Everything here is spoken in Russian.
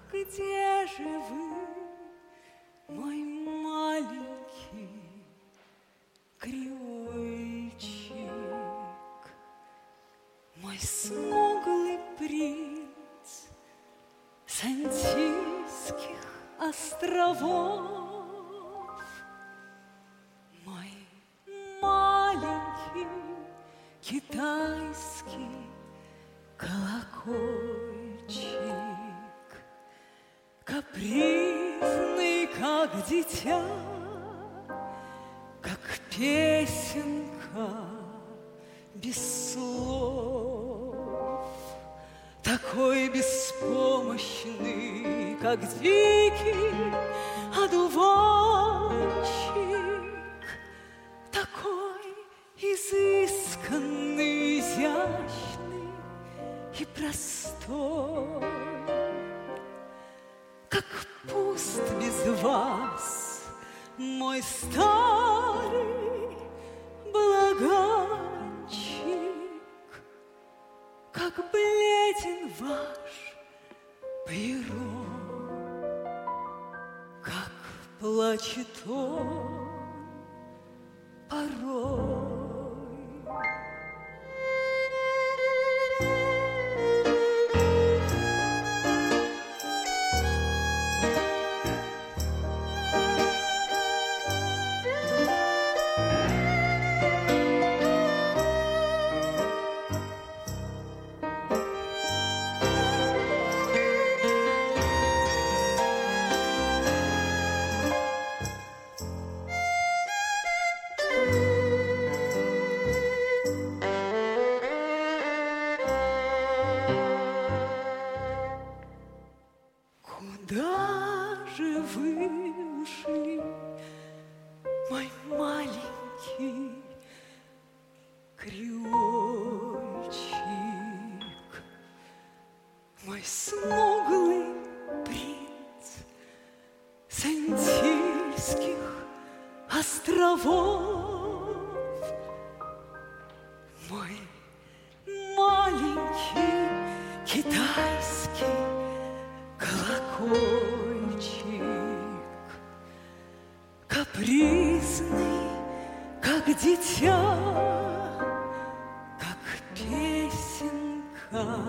где же вы, мой маленький креольчик, мой смуглый принц с Антильских островов, мой маленький китайский колокольчик, капризный, как дитя, как песенка без слов, такой беспомощный, как дикий одуванчик, такой изысканный, изящный и простой, как пуст без вас мой старый балаганчик, как бледен ваш Пьеро, как плачет он порой. Куда же вы ушли, мой маленький креольчик, мой смуглый принц с Антильских островов, мой маленький китайский колокольчик, капризный, как дитя, как песенка